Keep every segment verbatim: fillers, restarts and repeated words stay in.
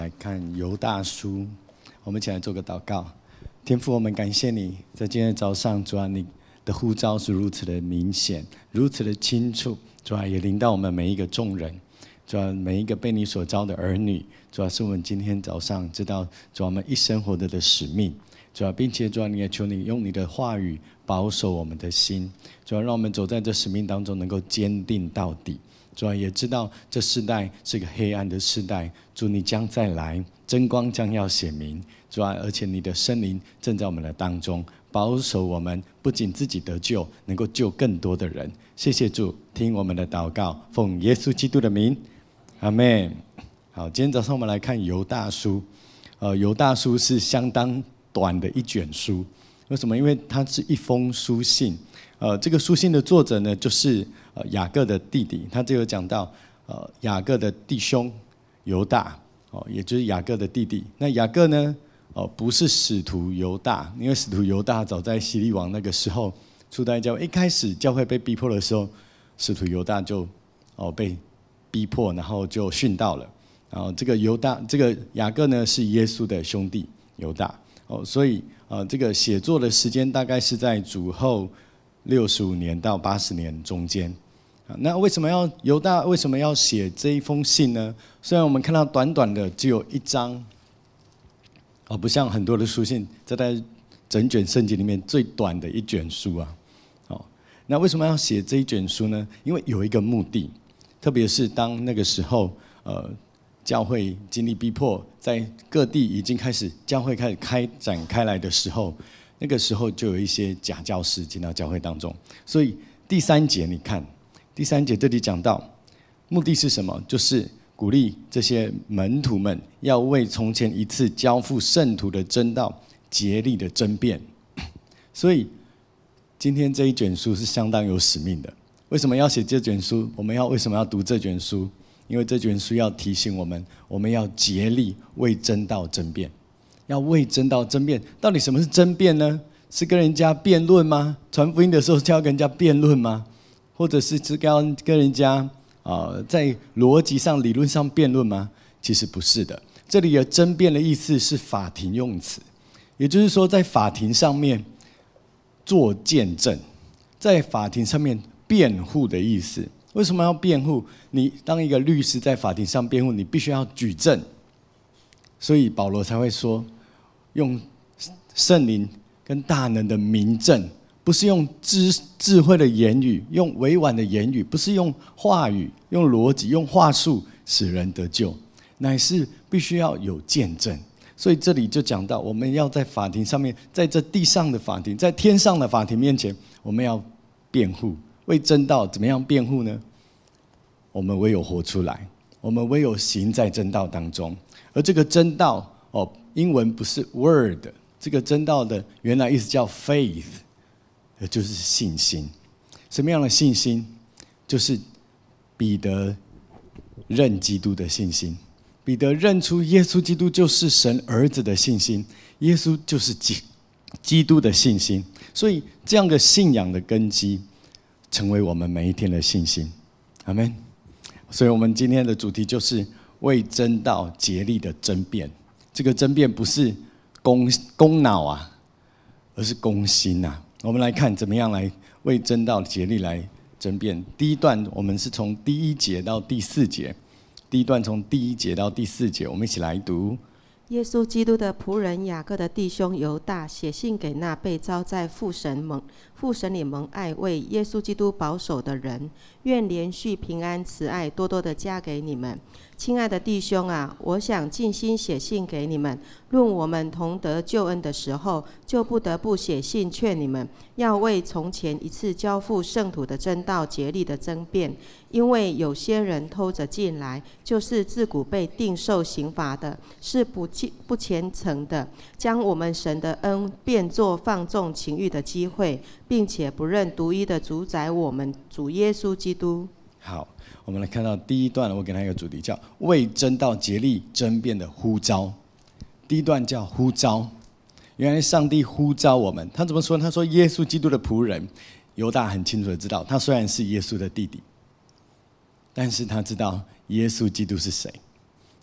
来看犹大书，我们一起来做个祷告。天父，我们感谢你，在今天早上，主啊，你的呼召是如此的明显，如此的清楚，主啊，也临到我们每一个众人，主啊，每一个被你所召的儿女，主啊，是我们今天早上知道，主啊，我们一生活着的使命，主啊，并且主啊，你也求你用你的话语保守我们的心，主啊，让我们走在这使命当中能够坚定到底。主啊，也知道这世代是个黑暗的世代，主你将再来，真光将要显明，主啊，而且你的圣灵正在我们的当中，保守我们不仅自己得救，能够救更多的人。谢谢主，听我们的祷告，奉耶稣基督的名，阿们。好，今天早上我们来看犹大书，呃，犹大书是相当短的一卷书，为什么？因为它是一封书信。呃，这个书信的作者呢，就是呃雅各的弟弟，他就有讲到，呃雅各的弟兄犹大，哦，也就是雅各的弟弟。那雅各呢，哦不是使徒犹大，因为使徒犹大早在希律王那个时候，初代教会一开始教会被逼迫的时候，使徒犹大就哦被逼迫，然后就殉道了。然后这个犹大，这个雅各呢是耶稣的兄弟犹大，哦，所以呃这个写作的时间大概是在主后六十五年到八十年中间。那为什么要犹大为什么要写这一封信呢？虽然我们看到短短的只有一章，哦，不像很多的书信，这在整卷圣经里面最短的一卷书啊。哦，那为什么要写这一卷书呢？因为有一个目的，特别是当那个时候，呃，教会经历逼迫，在各地已经开始教会开始开展开来的时候。那个时候就有一些假教师进到教会当中，所以第三节你看，第三节这里讲到，目的是什么？就是鼓励这些门徒们要为从前一次交付圣徒的真道竭力的争辩。所以今天这一卷书是相当有使命的。为什么要写这卷书？我们要为什么要读这卷书？因为这卷书要提醒我们，我们要竭力为真道争辩。要为真道争辩，到底什么是争辩呢？是跟人家辩论吗？传福音的时候就要跟人家辩论吗？或者是只要跟人家、呃、在逻辑上、理论上辩论吗？其实不是的。这里的争辩的意思是法庭用词，也就是说，在法庭上面做见证，在法庭上面辩护的意思。为什么要辩护？你当一个律师在法庭上辩护，你必须要举证，所以保罗才会说。用圣灵跟大能的明证，不是用智智慧的言语，用委婉的言语，不是用话语、用逻辑、用话术使人得救，乃是必须要有见证。所以这里就讲到，我们要在法庭上面，在这地上的法庭，在天上的法庭面前，我们要辩护，为真道怎么样辩护呢？我们唯有活出来，我们唯有行在真道当中，而这个真道。哦，英文不是 word， 这个真道的原来意思叫 faith， 也就是信心。什么样的信心？就是彼得认基督的信心，彼得认出耶稣基督就是神儿子的信心，耶稣就是基基督的信心。所以这样的信仰的根基，成为我们每一天的信心。阿们。所以我们今天的主题就是为真道竭力的争辩。这个争辩不是攻攻脑啊，而是攻心啊。我们来看怎么样来为真道竭力来争辩。第一段我们是从第一节到第四节，第一段从第一节到第四节，我们一起来读。 耶稣基督的仆人雅各的弟兄犹大写信给那被召在父神蒙父神里蒙爱为耶稣基督保守的人，愿连续平安慈爱多多的加给你们。亲爱的弟兄啊，我想尽心写信给你们，论我们同得救恩的时候，就不得不写信劝你们，要为从前一次交付圣徒的真道竭力的争辩。因为有些人偷着进来，就是自古被定受刑罚的，是不不虔诚的，将我们神的恩变作放纵情欲的机会，并且不认独一的主宰我们主耶稣基督。 好，我们来看到第一段，我给他一个主题叫为真道竭力争辩的呼召。第一段叫呼召，原来上帝呼召我们，他怎么说？他说耶稣基督的仆人。犹大很清楚的知道，他虽然是耶稣的弟弟，但是他知道耶稣基督是谁。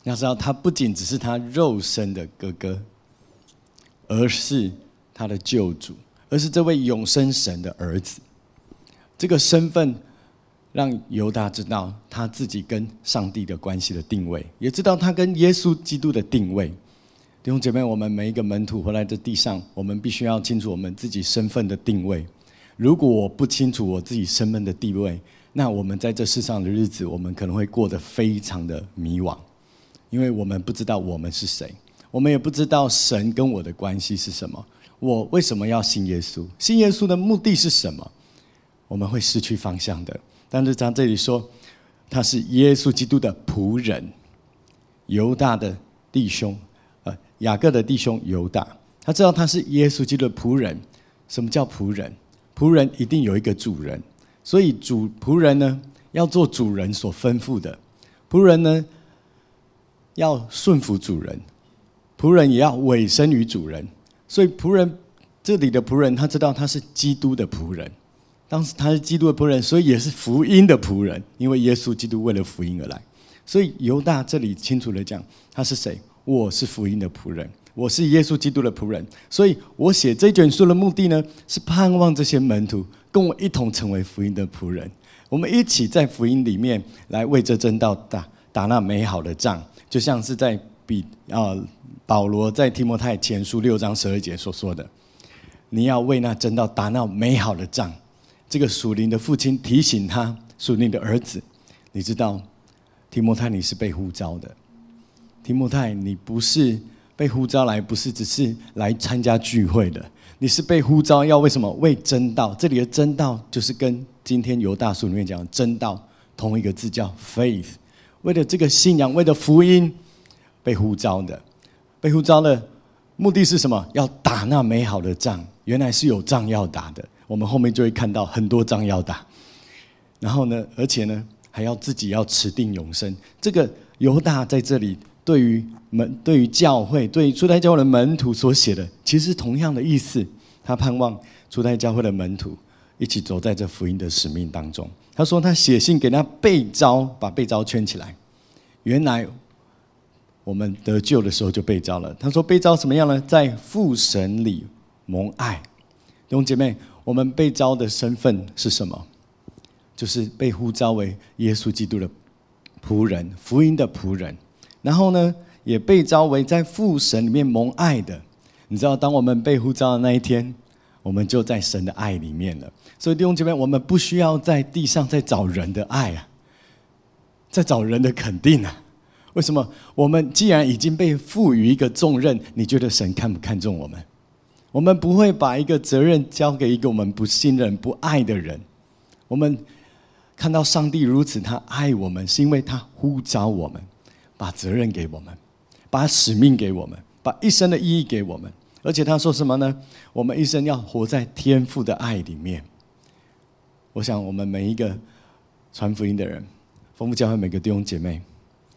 要知道，他不仅只是他肉身的哥哥，而是他的救主，而是这位永生神的儿子。这个身份让犹大知道他自己跟上帝的关系的定位，也知道他跟耶稣基督的定位。弟兄姐妹，我们每一个门徒活在这地上，我们必须要清楚我们自己身份的定位。如果我不清楚我自己身份的地位，那我们在这世上的日子，我们可能会过得非常的迷惘，因为我们不知道我们是谁，我们也不知道神跟我的关系是什么。我为什么要信耶稣？信耶稣的目的是什么？我们会失去方向的。但是他这里说，他是耶稣基督的仆人，犹大的弟兄，呃，雅各的弟兄犹大，他知道他是耶稣基督的仆人。什么叫仆人？仆人一定有一个主人，所以主仆人呢，要做主人所吩咐的。仆人呢，要顺服主人，仆人也要委身于主人。所以仆人这里的仆人，他知道他是基督的仆人。当时他是基督的仆人，所以也是福音的仆人，因为耶稣基督为了福音而来。所以犹大这里清楚地讲，他是谁？我是福音的仆人，我是耶稣基督的仆人。所以我写这卷书的目的呢，是盼望这些门徒跟我一同成为福音的仆人，我们一起在福音里面来为这真道打打那美好的仗，就像是在比啊保罗在提摩太前书六章十二节所说的，你要为那真道打那美好的仗。这个属灵的父亲提醒他属灵的儿子，你知道提摩太你是被呼召的，提摩太你不是被呼召来，不是只是来参加聚会的，你是被呼召要为什么？为真道。这里的真道就是跟今天犹大书里面讲的真道同一个字，叫 faith。 为了这个信仰，为了福音被呼召的。被呼召的目的是什么？要打那美好的仗。原来是有仗要打的，我们后面就会看到很多仗要打。然后呢，而且呢，还要自己要持定永生。这个犹大在这里对于门、对于教会、对于初代教会的门徒所写的，其实是同样的意思。他盼望初代教会的门徒一起走在这福音的使命当中。他说他写信给那被召，把被召圈起来。原来我们得救的时候就被召了。他说被召什么样呢？在父神里蒙爱。弟兄姐妹，我们被召的身份是什么？就是被呼召为耶稣基督的仆人，福音的仆人。然后呢，也被召为在父神里面蒙爱的。你知道，当我们被呼召的那一天，我们就在神的爱里面了。所以弟兄姐妹，我们不需要在地上再找人的爱啊，在找人的肯定啊。为什么？我们既然已经被赋予一个重任，你觉得神看不看重我们？我们不会把一个责任交给一个我们不信任、不爱的人。我们看到上帝如此，他爱我们，是因为他呼召我们，把责任给我们，把使命给我们，把一生的意义给我们。而且他说什么呢？我们一生要活在天父的爱里面。我想我们每一个传福音的人，丰富教会每个弟兄姐妹，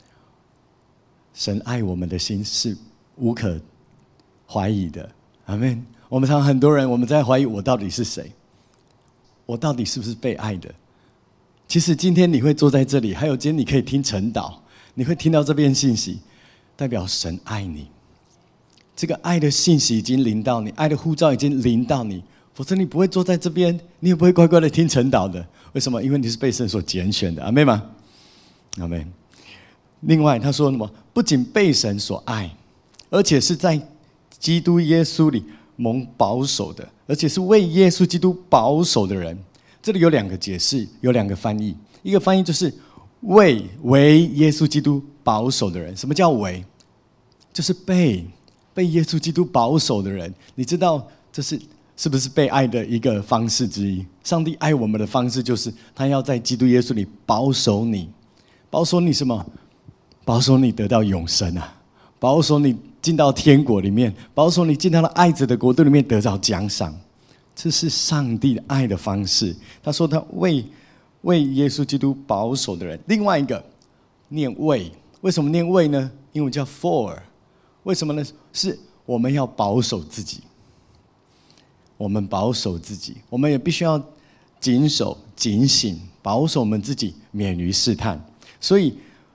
神爱我们的心是无可怀疑的。阿们。我们常常很多人，我们在怀疑我到底是谁，我到底是不是被爱的？其实今天你会坐在这里，还有今天你可以听晨祷，你会听到这篇信息，代表神爱你。这个爱的信息已经临到你，爱的呼召已经临到你，否则你不会坐在这边，你也不会乖乖的听晨祷的。为什么？因为你是被神所拣选的。阿们吗？阿们。另外他说什么？不仅被神所爱，而且是在基督耶稣里蒙保守的，而且是为耶稣基督保守的人。这里有两个解释，有两个翻译。一个翻译就是为为耶稣基督保守的人。什么叫为？就是被被耶稣基督保守的人。你知道这是是不是被爱的一个方式之一？上帝爱我们的方式就是他要在基督耶稣里保守你。保守你什么？保守你得到永生啊！保守你进到天国里面，保守你进到了爱子的国度里面得到奖赏。这是上帝的爱的方式。他说他为为耶稣基督保守的人。另外一个念为，为什么念为呢？英文叫 for。 为什么呢？是我们要保守自己，我们保守自己，我们也必须要谨守警醒，保守我们自己免于试探。所以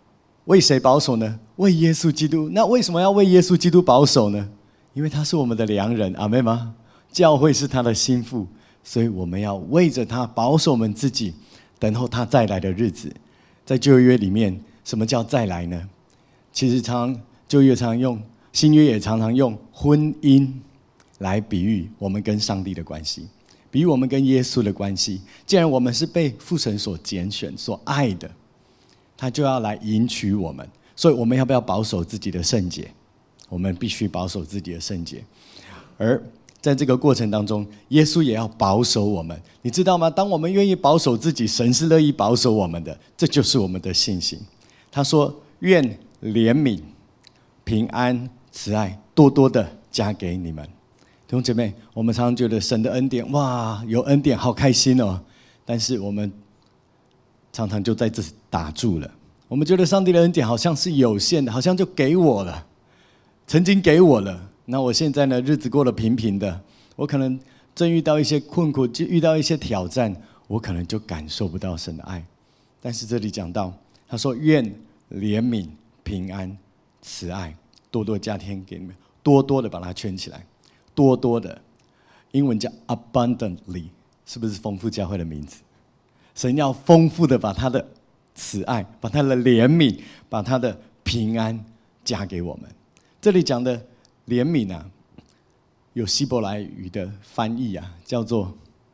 为谁保守呢？为耶稣基督。那为什么要为耶稣基督保守呢？因为他是我们的良人，阿们吗？教会是他的心腹，所以我们要为着他保守我们自己，等候他再来的日子。在旧约里面，什么叫再来呢？其实常常旧约常常用，新约也常常用婚姻来比喻我们跟上帝的关系，比喻我们跟耶稣的关系。既然我们是被父神所拣选、所爱的，他就要来迎娶我们，所以我们要不要保守自己的圣洁？我们必须保守自己的圣洁。而在这个过程当中，耶稣也要保守我们，你知道吗？当我们愿意保守自己，神是乐意保守我们的，这就是我们的信心。他说：“愿怜悯、平安、慈爱多多的加给你们。”弟兄姐妹，我们常常觉得神的恩典，哇，有恩典，好开心哦！但是我们常常就在这打住了。我们觉得上帝的恩典好像是有限的，好像就给我了，曾经给我了。那我现在呢，日子过得平平的，我可能正遇到一些困苦，就遇到一些挑战，我可能就感受不到神的爱。但是这里讲到，他说：“愿怜悯、平安、慈爱多多加添给你们，多多的把它圈起来，多多的，英文叫 abundantly， 是不是丰富教会的名字？神要丰富的把他的慈爱、把他的怜悯、把他的平安加给我们。这里讲的怜悯啊，有希伯来语的翻译啊，叫做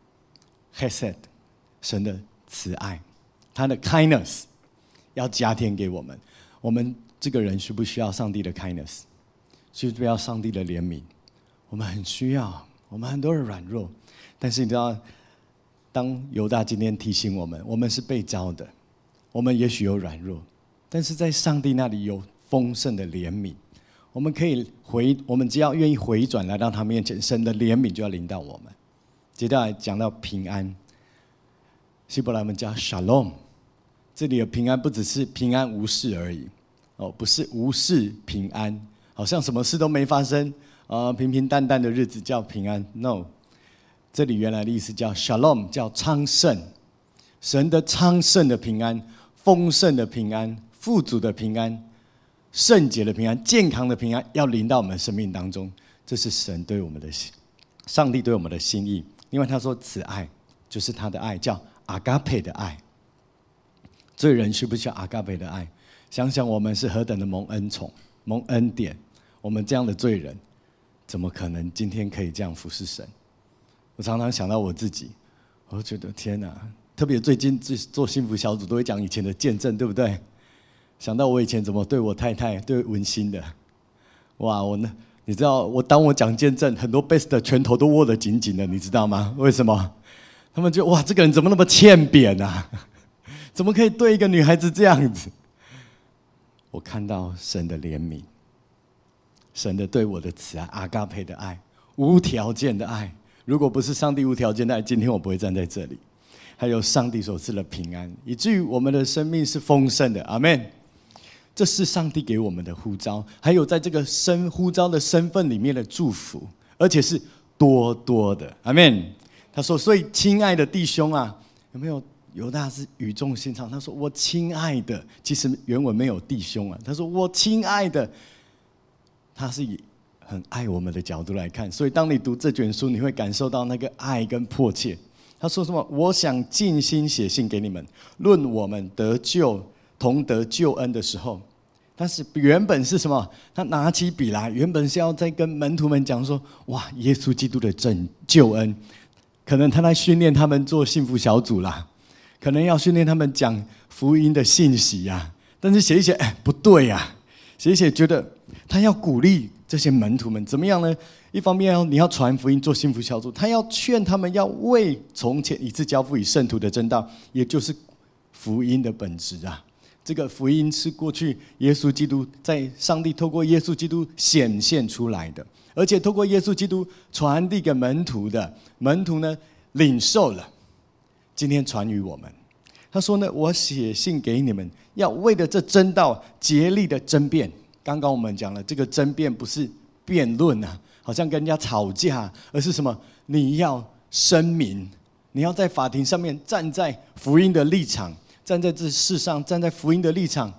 Chesed， 神的慈爱，他的 kindness 要加添给我们。我们这个人需不需要上帝的 kindness？ 需不需要上帝的怜悯？我们很需要，我们很多人软弱，但是你知道，当犹大今天提醒我们，我们是被召的，我们也许有软弱，但是在上帝那里有丰盛的怜悯。我们可以回，我们只要愿意回转来到他面前，神的怜悯就要临到我们。接下来讲到平安，希伯来文叫 Shalom， 这里的平安不只是平安无事而已，哦，不是无事平安，好像什么事都没发生，呃，平平淡淡的日子叫平安。No， 这里原来的意思叫 Shalom， 叫昌盛，神的昌盛的平安、丰盛的平安、富足的平安、圣洁的平安、健康的平安要临到我们生命当中，这是神对我们的上帝对我们的心意。另外他说慈爱就是他的爱，叫阿嘎佩的爱。罪人需不需要阿嘎佩的爱？想想我们是何等的蒙恩宠、蒙恩典，我们这样的罪人怎么可能今天可以这样服侍神？我常常想到我自己，我就觉得天哪，特别最近做幸福小组都会讲以前的见证，对不对？想到我以前怎么对我太太、对文心的，哇！我呢，你知道，我当我讲见证，很多 best 的拳头都握得紧紧的，你知道吗？为什么？他们就哇，这个人怎么那么欠扁啊？怎么可以对一个女孩子这样子？我看到神的怜悯，神的对我的慈爱，阿嘎培的爱，无条件的爱。如果不是上帝无条件的爱，今天我不会站在这里。还有上帝所赐的平安，以至于我们的生命是丰盛的。阿们。这是上帝给我们的呼召，还有在这个身呼召的身份里面的祝福，而且是多多的。阿们。他说：“所以亲爱的弟兄啊，有没有？犹大是语重心长，他说：‘我亲爱的’，其实原文没有弟兄啊。他说：‘我亲爱的’，他是以很爱我们的角度来看。所以当你读这卷书，你会感受到那个爱跟迫切。他说什么？我想尽心写信给你们，论我们得救。”同得救恩的时候，但是原本是什么？他拿起笔来，原本是要在跟门徒们讲说：“哇，耶稣基督的拯救恩。”可能他在训练他们做幸福小组啦，可能要训练他们讲福音的信息呀、啊。但是写一写，哎，不对呀、啊，写一写觉得他要鼓励这些门徒们怎么样呢？一方面要你要传福音做幸福小组，他要劝他们要为从前一次交付与圣徒的真道，也就是福音的本质啊。这个福音是过去耶稣基督在上帝透过耶稣基督显现出来的，而且透过耶稣基督传递给门徒的，门徒呢领受了，今天传于我们。他说呢，我写信给你们，要为了这真道竭力的争辩。刚刚我们讲了，这个争辩不是辩论啊，好像跟人家吵架，而是什么？你要声明，你要在法庭上面站在福音的立场。站在这世上，站在福音的立场，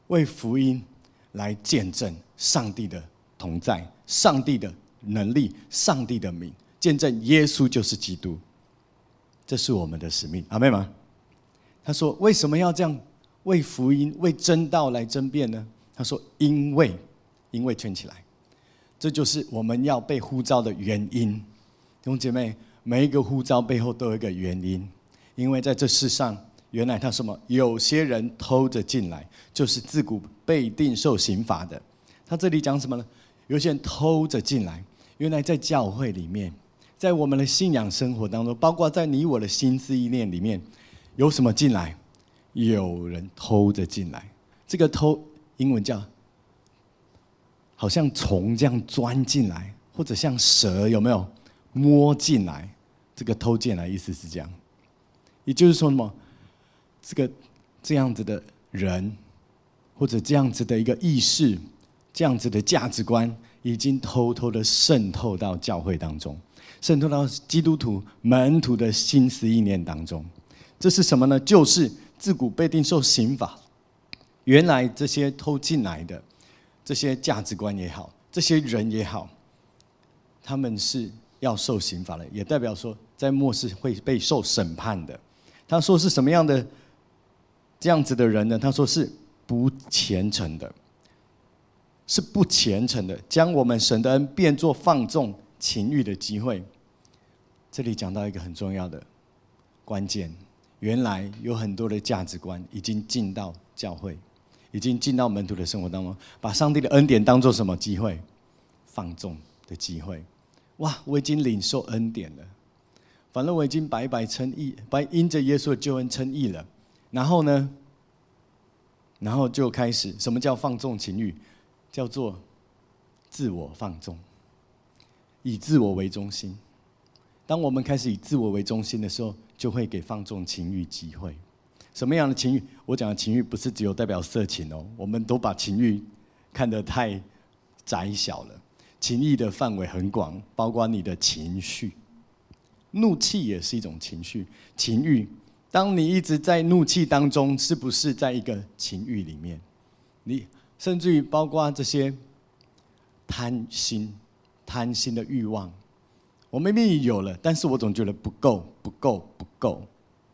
为福音来见证上帝的同在、上帝的能力、上帝的名，见证耶稣就是基督。这是我们的使命，阿们吗？他说：“为什么要这样为福音、为真道来争辩呢？”他说：“因为，因为圈起来，这就是我们要被呼召的原因。”弟兄姐妹，每一个呼召背后都有一个原因，因为在这世上，原来他什么？有些人偷着进来，就是自古被定受刑罚的。他这里讲什么呢？有些人偷着进来，原来在教会里面，在我们的信仰生活当中，包括在你我的心思意念里面，有什么进来？有人偷着进来。这个偷，英文叫好像虫这样钻进来，或者像蛇有没有摸进来？这个偷进来意思是这样，也就是说什么？这个这样子的人，或者这样子的一个意识，这样子的价值观，已经偷偷的渗透到教会当中，渗透到基督徒门徒的心思意念当中。这是什么呢？就是自古被定受刑罚。原来这些偷进来的这些价值观也好，这些人也好，他们是要受刑罚的，也代表说在末世会被受审判的。他说是什么样的这样子的人呢？他说是不虔诚的，是不虔诚的，将我们神的恩变作放纵情欲的机会。这里讲到一个很重要的关键，原来有很多的价值观已经进到教会，已经进到门徒的生活当中，把上帝的恩典当作什么机会？放纵的机会。哇，我已经领受恩典了，反正我已经白白称义，白因着耶稣的救恩称义了。然后呢，然后就开始，什么叫放纵情欲？叫做自我放纵，以自我为中心。当我们开始以自我为中心的时候，就会给放纵情欲机会。什么样的情欲？我讲的情欲不是只有代表色情哦，我们都把情欲看得太窄小了。情欲的范围很广，包括你的情绪，怒气也是一种情绪。情欲，当你一直在怒气当中，是不是在一个情欲里面？你甚至于包括这些贪心、贪心的欲望，我明明有了，但是我总觉得不够、不够、不够。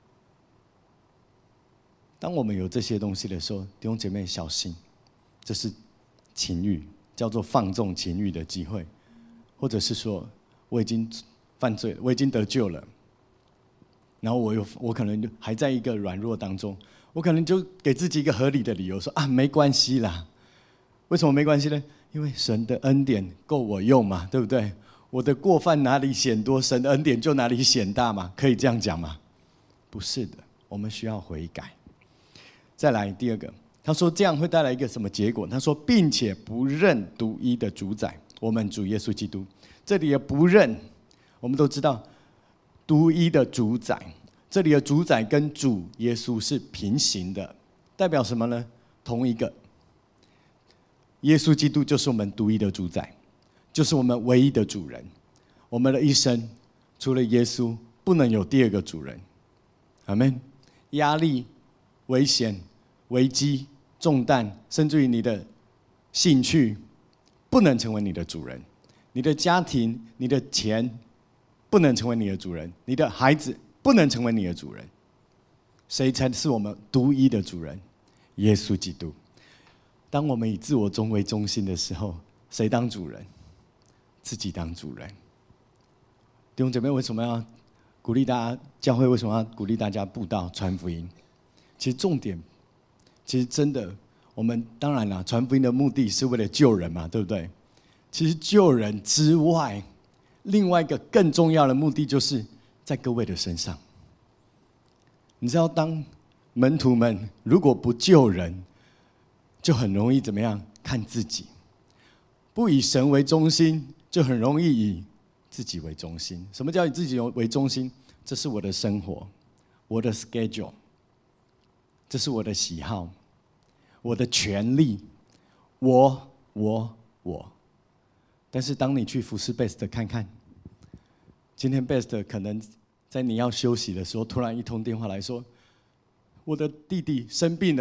当我们有这些东西的时候，弟兄姐妹小心，这是情欲，叫做放纵情欲的机会，或者是说我已经犯罪了，我已经得救了，然后我有我可能还在一个软弱当中，我可能就给自己一个合理的理由说啊，没关系啦。为什么没关系呢？因为神的恩典够我用嘛，对不对？我的过犯哪里显多，神的恩典就哪里显大嘛，可以这样讲吗？不是的，我们需要悔改。再来第二个，他说这样会带来一个什么结果？他说，并且不认独一的主宰，我们主耶稣基督。这里的不认，我们都知道，独一的主宰，这里的主宰跟主耶稣是平行的，代表什么呢？同一个。耶稣基督就是我们独一的主宰，就是我们唯一的主人。我们的一生除了耶稣，不能有第二个主人。阿们。压力、危险、危机、重担，甚至于你的兴趣，不能成为你的主人；你的家庭、你的钱，不能成为你的主人；你的孩子，不能成为你的主人。谁才是我们独一的主人？耶稣基督。当我们以自我中为中心的时候，谁当主人？自己当主人。弟兄姐妹，为什么要鼓励大家？教会为什么要鼓励大家布道传福音？其实重点，其实真的，我们当然啦，传福音的目的是为了救人嘛，对不对？其实救人之外，另外一个更重要的目的，就是在各位的身上。你知道，当门徒们如果不救人，就很容易怎么样？看自己，不以神为中心，就很容易以自己为中心。什么叫以自己为中心？这是我的生活，我的 schedule， 这是我的喜好，我的权利，我我我。但是当你去服侍 Best 看看，今天 Best 可能在你要休息的时候，突然一通电话来说，我的弟弟生病了，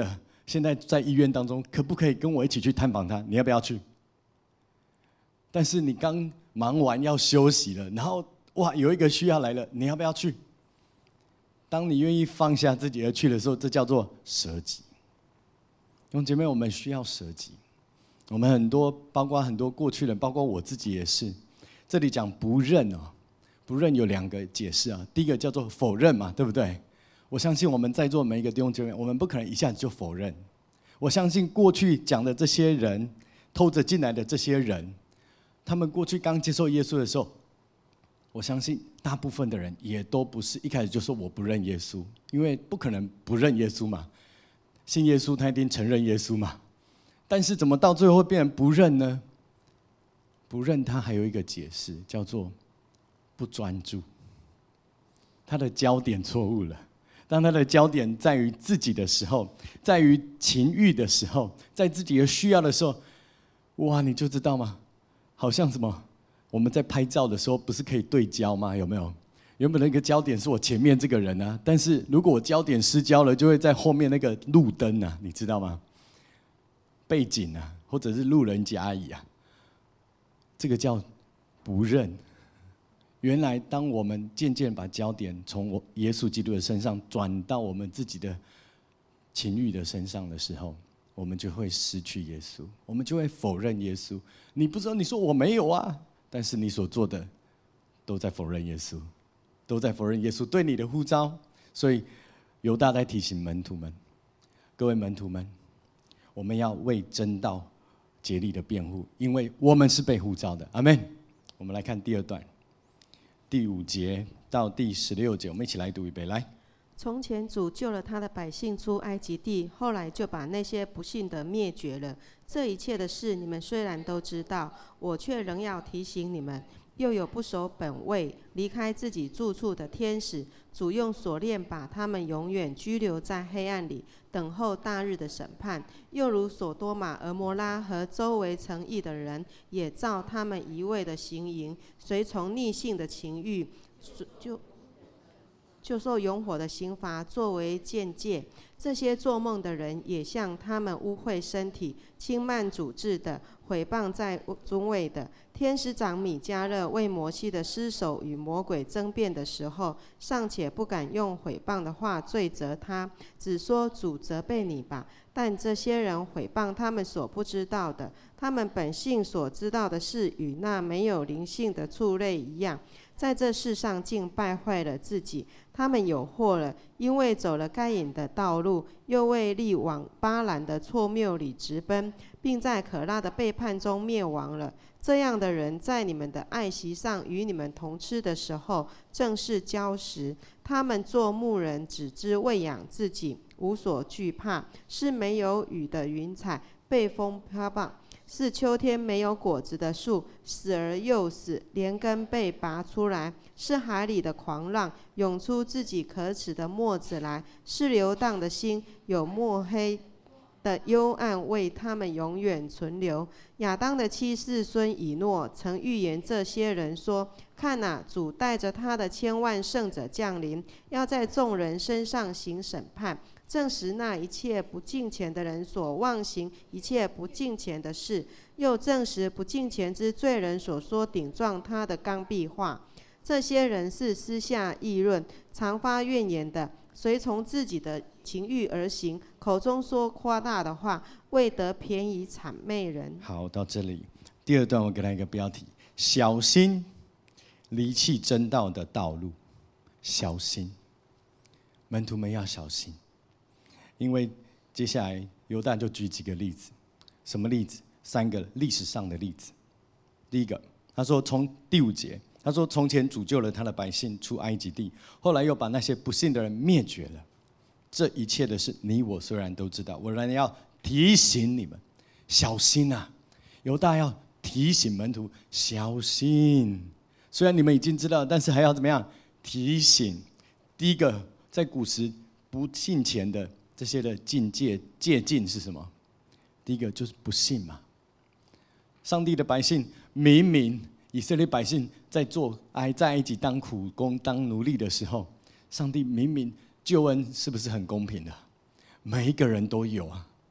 现在在医院当中，可不可以跟我一起去探访他？你要不要去？但是你刚忙完要休息了，然后哇，有一个需要来了，你要不要去？当你愿意放下自己而去的时候，这叫做舍己。弟兄姐妹，我们需要舍己。我们很多，包括很多过去人，包括我自己也是。这里讲不认哦，不认有两个解释啊。第一个叫做否认嘛，对不对？我相信我们在座每一个弟兄姐妹，我们不可能一下子就否认。我相信过去讲的这些人，偷着进来的这些人，他们过去刚接受耶稣的时候，我相信大部分的人也都不是一开始就说我不认耶稣，因为不可能不认耶稣嘛。信耶稣，他一定承认耶稣嘛。但是怎么到最后会变成不认呢？不认他还有一个解释，叫做不专注。他的焦点错误了。当他的焦点在于自己的时候，在于情欲的时候，在自己的需要的时候，哇，你就知道吗？好像什么？我们在拍照的时候不是可以对焦吗？有没有？原本那个焦点是我前面这个人啊，但是如果我焦点失焦了，就会在后面那个路灯啊，你知道吗？背景啊，或者是路人甲乙啊，这个叫不认。原来，当我们渐渐把焦点从我耶稣基督的身上转到我们自己的情欲的身上的时候，我们就会失去耶稣，我们就会否认耶稣。你不知道，你说我没有啊，但是你所做的都在否认耶稣，都在否认耶稣对你的呼召。所以犹大在提醒门徒们，各位门徒们，我们要为真道竭力的辩护，因为我们是被呼召的。阿们。我们来看第二段，第五节到第十六节，我们一起来读一遍。来， 从前主救了他的百姓出埃及地，后来就把那些不信的灭绝了。这一切的事，你们虽然都知道，我却仍要提醒你们。又有不守本位、离开自己住处的天使，主用锁链把他们永远拘留在黑暗里，等候大日的审判。又如所多玛、俄摩拉和周围城邑的人，也照他们一味的行淫，随从逆性的情欲，就就受永火的刑罚作为鉴戒。这些做梦的人也像他们污秽身体、轻慢主治的、毁谤在尊位的。天使长米迦勒为摩西的尸首与魔鬼争辩的时候，尚且不敢用毁谤的话罪责他，只说主责备你吧。但这些人毁谤他们所不知道的，他们本性所知道的事与那没有灵性的畜类一样，在这世上竟败坏了自己。他们有祸了，因为走了该隐的道路，又为力往巴兰的错谬里直奔，并在可拉的背叛中灭亡了。这样的人在你们的爱席上与你们同吃的时候，正是礁石。他们做牧人，只知喂养自己，无所惧怕，是没有雨的云彩，被风飘荡，是秋天没有果子的树，死而又死，连根被拔出来；是海里的狂浪，涌出自己可耻的沫子来；是流荡的心，有墨黑的幽暗为他们永远存留。亚当的七世孙以诺曾预言这些人说：看哪，主带着他的千万圣者降临，要在众人身上行审判，证实那一切不敬虔的人所妄行一切不敬虔的事，又证实不敬虔之罪人所说顶撞他的刚愎话。这些人是私下议论、常发怨言的，随从自己的情欲而行，口中说夸大的话，为得便宜谄媚人。 好，到这里，第二段我给他一个标题：小心离弃真道的道路。小心，门徒们要小心，因为接下来犹大就举几个例子。什么例子？三个历史上的例子。第一个，他说从第五节，他说从前主救了他的百姓出埃及地，后来又把那些不信的人灭绝了。这一切的事，你我虽然都知道，我仍然要提醒你们小心啊！犹大要提醒门徒小心。虽然你们已经知道，但是还要怎么样提醒？第一个，在古时不信前的这些的境界戒禁是什么？第一个就是不信嘛。上帝的百姓明明以色列百姓在做埃在埃及当苦工当奴隶的时候，上帝明明救恩是不是很公平的？每一个人都有啊，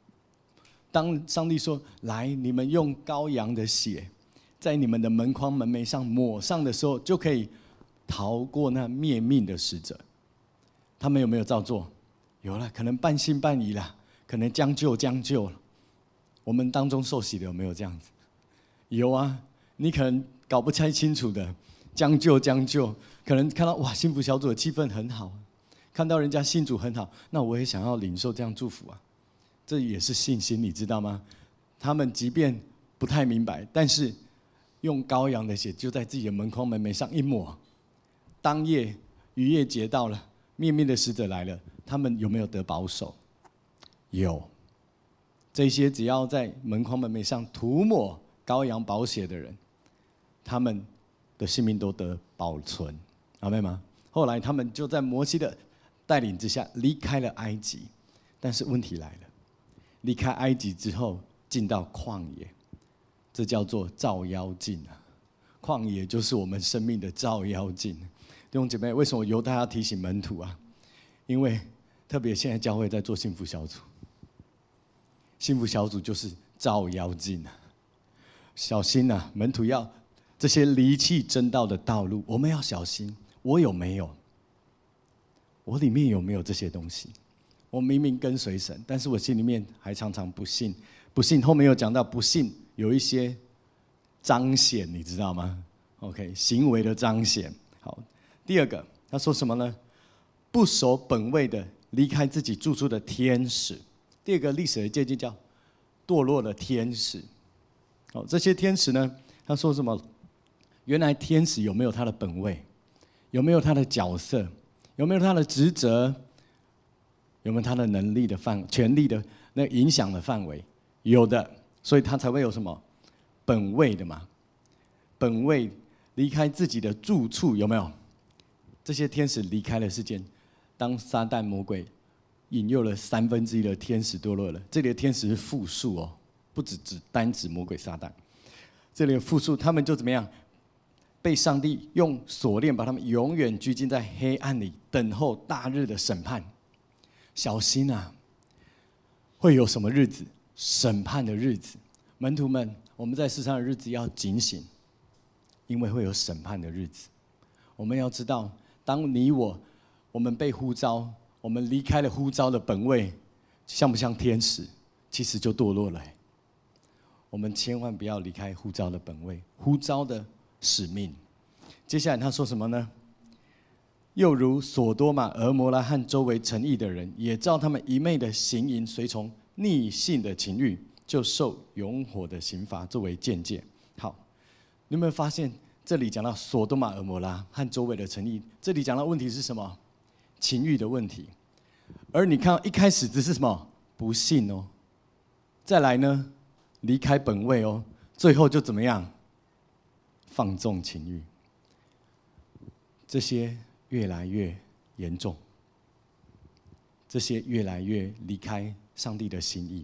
当上帝说：“来，你们用羔羊的血，在你们的门框门楣上抹上的时候，就可以逃过那灭命的使者。”他们有没有照做？有了，可能半信半疑啦，可能将就将就了。我们当中受洗的有没有这样子？有啊，你可能搞不太清楚的，将就将就，可能看到哇，幸福小组的气氛很好，看到人家信主很好，那我也想要领受这样祝福啊。这也是信心，你知道吗？他们即便不太明白，但是用羔羊的血就在自己的门框门楣上一抹。当夜逾越节到了，灭命的使者来了，他们有没有得保守？有。这些只要在门框门楣上涂抹羔羊宝血的人，他们的性命都得保存，阿们吗？后来他们就在摩西的带领之下离开了埃及，但是问题来了，离开埃及之后进到旷野，这叫做照妖镜啊！旷野就是我们生命的照妖镜。弟兄姐妹，为什么犹大要提醒门徒啊？因为特别现在教会在做幸福小组。幸福小组就是照妖镜啊！小心啊，门徒要这些离弃真道的道路，我们要小心。我有没有？我里面有没有这些东西？我明明跟随神，但是我心里面还常常不信。不信后面有讲到，不信有一些彰显，你知道吗 ？OK， 行为的彰显。好，第二个他说什么呢？不守本位的离开自己住处的天使。第二个历史的借鉴叫堕落的天使。好，这些天使呢，他说什么？原来天使有没有他的本位？有没有他的角色？有没有他的职责？有没有他的能力的范、权力的那影响的范围？有的，所以他才会有什么本位的嘛？本位离开自己的住处，有没有？这些天使离开了世间，当撒旦魔鬼引诱了三分之一的天使堕落了。这里的天使是复数哦，不只只单指魔鬼撒旦。这里的复数，他们就怎么样？被上帝用锁链把他们永远拘禁在黑暗里，等候大日的审判。小心啊！会有什么日子？审判的日子。门徒们，我们在世上的日子要警醒，因为会有审判的日子。我们要知道，当你我我们被呼召，我们离开了呼召的本位，像不像天使？其实就堕落了。我们千万不要离开呼召的本位，呼召的使命。接下来他说什么呢？又如所多玛、俄摩拉和周围城邑的人，也照他们一昧的行淫随从逆性的情欲，就受永火的刑罚作为鉴戒。好，你有没有发现这里讲到所多玛、俄摩拉和周围的城邑？这里讲到问题是什么？情欲的问题。而你看一开始只是什么？不信哦。再来呢？离开本位哦。最后就怎么样？放纵情欲。这些越来越严重，这些越来越离开上帝的心意。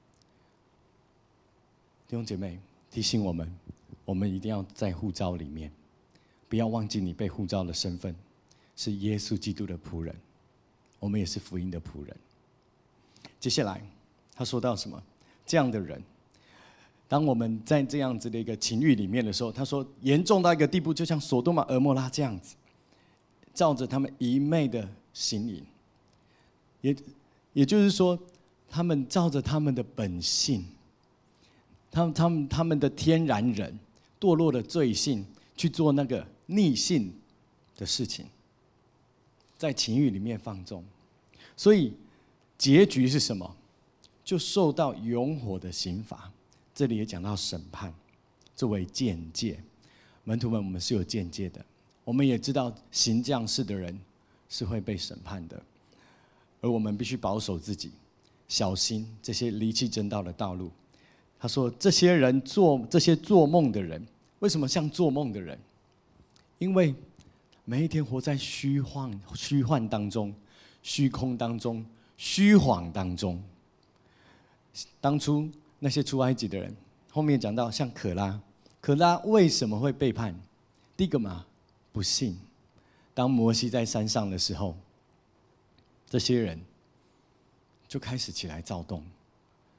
弟兄姐妹，提醒我们，我们一定要在呼召里面，不要忘记你被呼召的身份是耶稣基督的仆人，我们也是福音的仆人。接下来他说到什么？这样的人，当我们在这样子的一个情欲里面的时候，他说严重到一个地步，就像所多玛、俄摩拉这样子，照着他们一昧的行淫，也也就是说，他们照着他们的本性，他们他们他们的天然人堕落的罪性去做那个逆性的事情，在情欲里面放纵，所以结局是什么？就受到永火的刑罚。这里也讲到审判，作为鉴戒。门徒们，我们是有鉴戒的。我们也知道行这样事的人是会被审判的，而我们必须保守自己，小心这些离弃真道的道路。他说，这些人做这些做梦的人，为什么像做梦的人？因为每一天活在虚幻、虚幻当中、虚空当中、虚晃当中。当初那些出埃及的人，后面讲到像可拉，可拉为什么会背叛？第一个嘛，不信。当摩西在山上的时候，这些人就开始起来躁动。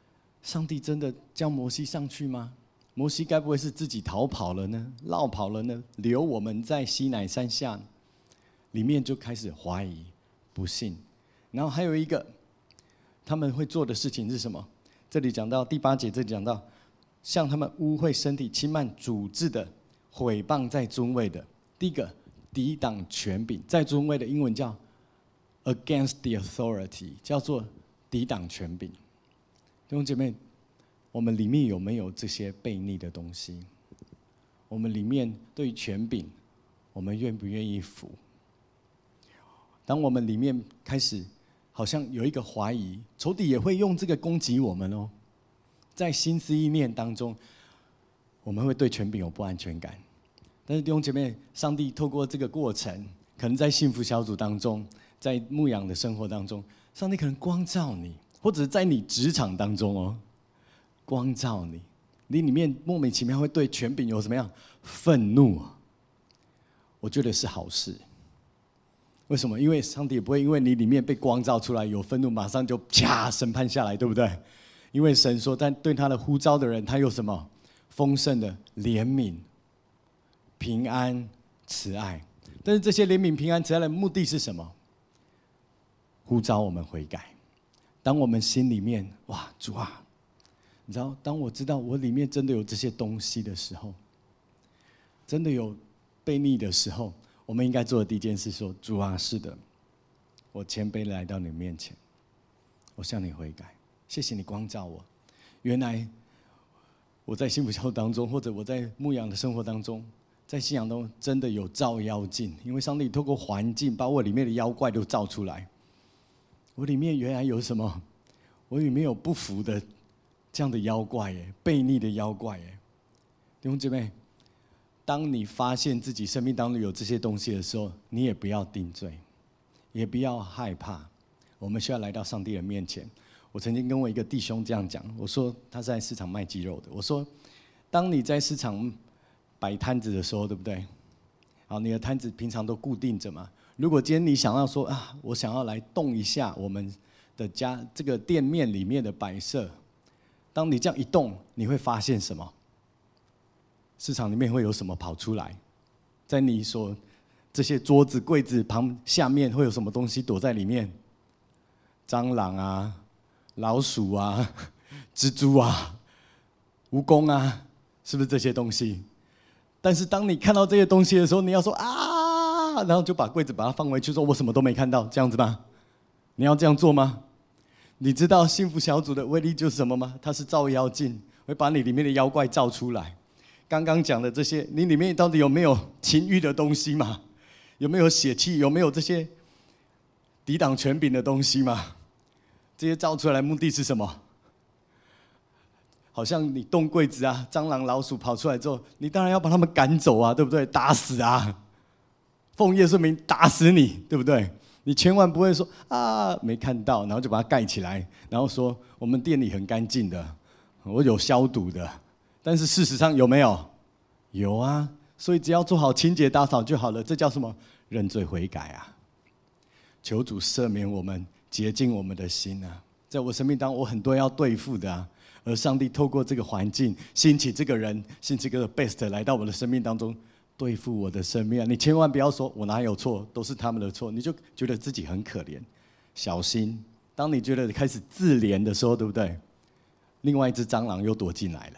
上帝真的叫摩西上去吗？摩西该不会是自己逃跑了呢？绕跑了呢？留我们在西乃山下？里面就开始怀疑、不信。然后还有一个，他们会做的事情是什么？这里讲到第八节，这里讲到，向他们污秽身体、轻慢主治的、毁谤在尊位的。第一个，抵挡权柄，在尊位的英文叫 against the authority， 叫做抵挡权柄。弟兄姐妹，我们里面有没有这些悖逆的东西？我们里面对权柄，我们愿不愿意服？当我们里面开始好像有一个怀疑，仇敌也会用这个攻击我们哦。在心思意念当中，我们会对权柄有不安全感。但是弟兄姐妹，上帝透过这个过程，可能在幸福小组当中，在牧养的生活当中，上帝可能光照你，或者在你职场当中哦，光照你，你里面莫名其妙会对权柄有什么样愤怒？我觉得是好事。为什么？因为上帝也不会因为你里面被光照出来有愤怒，马上就啪审判下来，对不对？因为神说，但对他的呼召的人，他有什么丰盛的怜悯、平安、慈爱。但是这些怜悯、平安、慈爱的目的是什么？呼召我们悔改。当我们心里面哇，主啊，你知道，当我知道我里面真的有这些东西的时候，真的有悖逆的时候，我们应该做的第一件事说：主啊，是的，我谦卑来到你面前，我向你悔改，谢谢你光照我。原来我在幸福小组当中，或者我在牧养的生活当中，在信仰当中真的有照妖镜，因为上帝透过环境把我里面的妖怪都照出来。我里面原来有什么？我里面有不服的这样的妖怪耶，悖逆的妖怪耶。弟兄姐妹，当你发现自己生命当中有这些东西的时候，你也不要定罪，也不要害怕。我们需要来到上帝的面前。我曾经跟我一个弟兄这样讲，我说他是在市场卖鸡肉的，我说，当你在市场摆摊子的时候，对不对？好，你的摊子平常都固定着嘛。如果今天你想要说啊，我想要来动一下我们的家这个店面里面的摆设，当你这样一动，你会发现什么？市场里面会有什么跑出来？在你所这些桌子、柜子旁下面会有什么东西躲在里面？蟑螂啊、老鼠啊、蜘蛛啊、蜈蚣啊，是不是这些东西？但是当你看到这些东西的时候，你要说啊，然后就把柜子把它放回去，说我什么都没看到，这样子吗？你要这样做吗？你知道幸福小组的威力就是什么吗？它是照妖镜，会把你里面的妖怪照出来。刚刚讲的这些，你里面到底有没有情欲的东西嘛？有没有血气？有没有这些抵挡权柄的东西嘛？这些照出来的目的是什么？好像你动柜子啊，蟑螂、老鼠跑出来之后，你当然要把他们赶走啊，对不对？打死啊！奉耶稣名打死你，对不对？你千万不会说啊没看到，然后就把它盖起来，然后说我们店里很干净的，我有消毒的。但是事实上有没有？有啊，所以只要做好清洁打扫就好了。这叫什么？认罪悔改啊！求主赦免我们，洁净我们的心啊！在我生命当中，我很多要对付的啊。而上帝透过这个环境兴起这个人，兴起这个 best 来到我的生命当中，对付我的生命啊！你千万不要说我哪有错，都是他们的错，你就觉得自己很可怜。小心，当你觉得开始自怜的时候，对不对？另外一只蟑螂又躲进来了。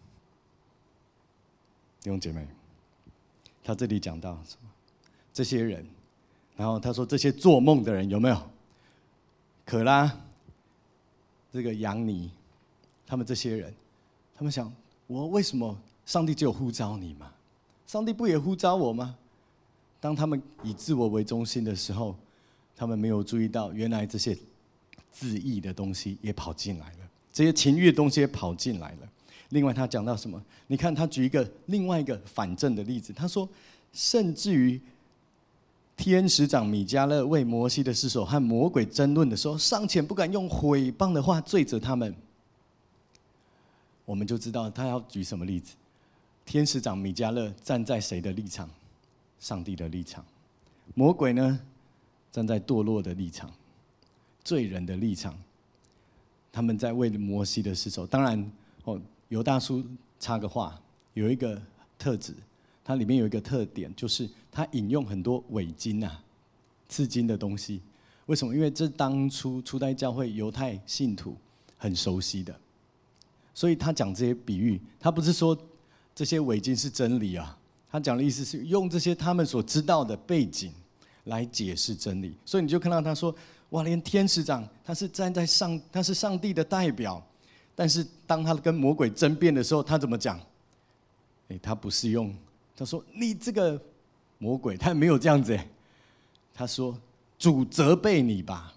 弟兄姐妹，他这里讲到什么？这些人，然后他说这些做梦的人有没有？可拉，这个杨尼，他们这些人，他们想，我为什么上帝只有呼召你吗？上帝不也呼召我吗？当他们以自我为中心的时候，他们没有注意到，原来这些自义的东西也跑进来了，这些情欲的东西也跑进来了。另外，他讲到什么？你看，他举一个另外一个反证的例子，他说，甚至于天使长米迦勒为摩西的尸首和魔鬼争论的时候，尚且不敢用毁谤的话罪责他们。我们就知道他要举什么例子。天使长米迦勒站在谁的立场？上帝的立场。魔鬼呢，站在堕落的立场，罪人的立场。 他们在为摩西的尸首。当然，哦，犹大书插个话，有一个特质，它里面有一个特点，就是它引用很多伪经啊、刺经的东西。为什么？因为这当初初代教会犹太信徒很熟悉的，所以他讲这些比喻，他不是说这些伪经是真理啊，他讲的意思是用这些他们所知道的背景来解释真理。所以你就看到他说，哇，连天使长他是站在上，他是上帝的代表，但是当他跟魔鬼争辩的时候，他怎么讲？哎，他不是用，他说你这个魔鬼，他没有这样子哎，他说主责备你吧，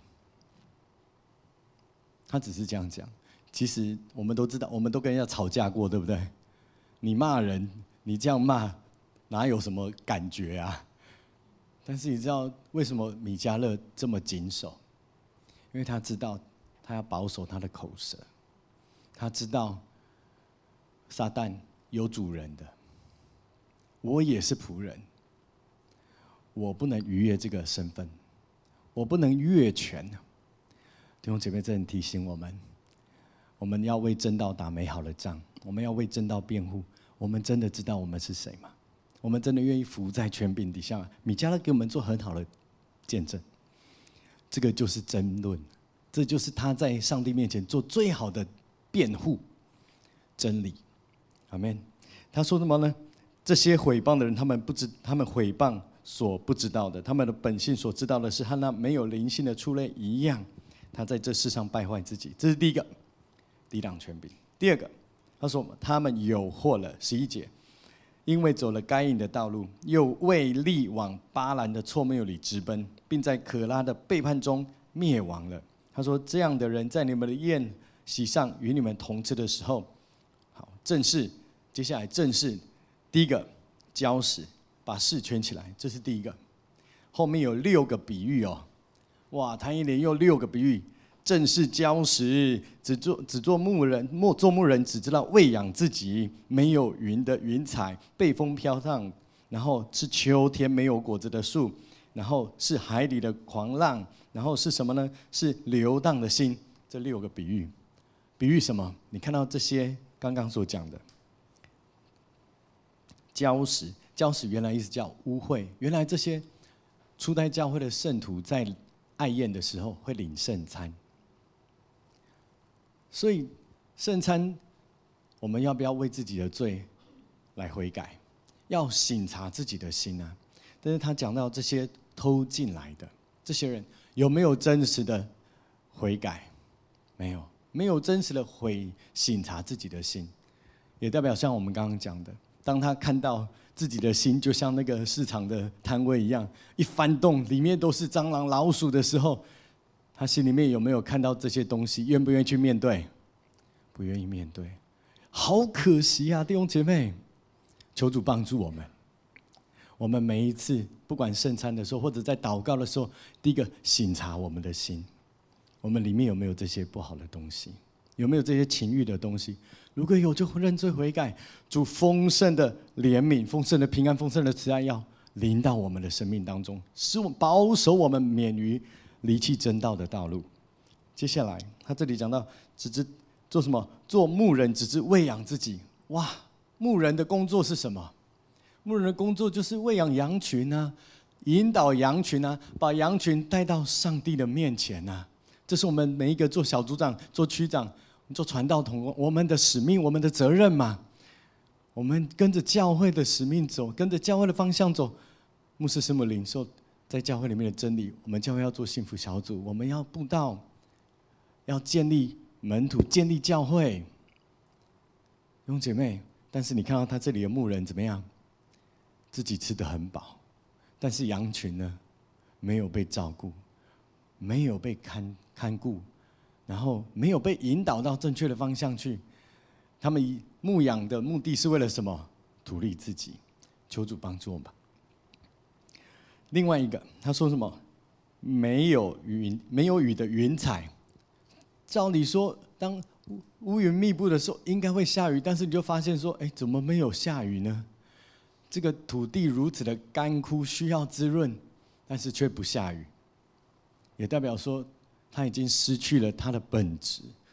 他只是这样讲。其实我们都知道，我们都跟人家吵架过，对不对？你骂人，你这样骂，哪有什么感觉啊？但是你知道为什么米迦勒这么谨守？因为他知道他要保守他的口舌，他知道撒旦有主人的，我也是仆人，我不能逾越这个身份，我不能越权。弟兄姐妹，这里提醒我们，我们要为真道打美好的仗，我们要为真道辩护。我们真的知道我们是谁吗？我们真的愿意服在权柄底下吗？米迦勒给我们做很好的见证，这个就是争论，这就是他在上帝面前做最好的辩护，真理。阿们。他说什么呢？这些毁谤的人，他们不知，他们毁谤所不知道的，他们的本性所知道的是和那没有灵性的畜类一样，他在这世上败坏自己。这是第一个，抵挡权柄。第二个，他说他们有祸了。十一节，因为走了该隐的道路，又为利往巴兰的错谬里直奔，并在可拉的背叛中灭亡了。他说这样的人在你们的宴席上与你们同吃的时候，好，正是接下来正是第一个礁石，把事圈起来，这是第一个。后面有六个比喻哦，哇，谈一连又六个比喻。正是礁石，只做只做牧人，莫做牧人只知道喂养自己，没有云的云彩，被风飘荡，然后是秋天没有果子的树，然后是海里的狂浪，然后是什么呢？是流荡的心。这六个比喻，比喻什么？你看到这些刚刚所讲的礁石，礁石原来意思叫污秽，原来这些初代教会的圣徒在爱宴的时候会领圣餐。所以圣餐，我们要不要为自己的罪来悔改？要省察自己的心啊！但是他讲到这些偷进来的这些人，有没有真实的悔改？没有，没有真实的悔省察自己的心，也代表像我们刚刚讲的，当他看到自己的心就像那个市场的摊位一样，一翻动里面都是蟑螂、老鼠的时候，他心里面有没有看到这些东西？愿不愿意去面对？不愿意面对，好可惜啊！弟兄姐妹，求主帮助我们。我们每一次不管圣餐的时候，或者在祷告的时候，第一个省察我们的心，我们里面有没有这些不好的东西？有没有这些情欲的东西？如果有，就认罪悔改。主丰盛的怜悯、丰盛的平安、丰盛的慈爱要临到我们的生命当中，使我们保守我们免于离弃真道的道路。接下来，他这里讲到，只知做什么？做牧人只知喂养自己。哇，牧人的工作是什么？牧人的工作就是喂养羊群啊，引导羊群啊，把羊群带到上帝的面前啊。这是我们每一个做小组长、做区长、做传道同工我们的使命、我们的责任嘛。我们跟着教会的使命走，跟着教会的方向走。牧师师母领受在教会里面的真理，我们教会要做幸福小组，我们要布道，要建立门徒，建立教会。弟兄姐妹，但是你看到他这里的牧人怎么样？自己吃得很饱，但是羊群呢，没有被照顾，没有被看看顾，然后没有被引导到正确的方向去。他们牧养的目的是为了什么？图利自己。求主帮助我们吧。另外一个，他说什么？没有云，没有雨的云彩。照理说，当乌云密布的时候，应该会下雨，但是你就发现说，哎，怎么没有下雨呢？这个土地如此的干枯，需要滋润，但是却不下雨，也代表说，它已经失去了它的本质，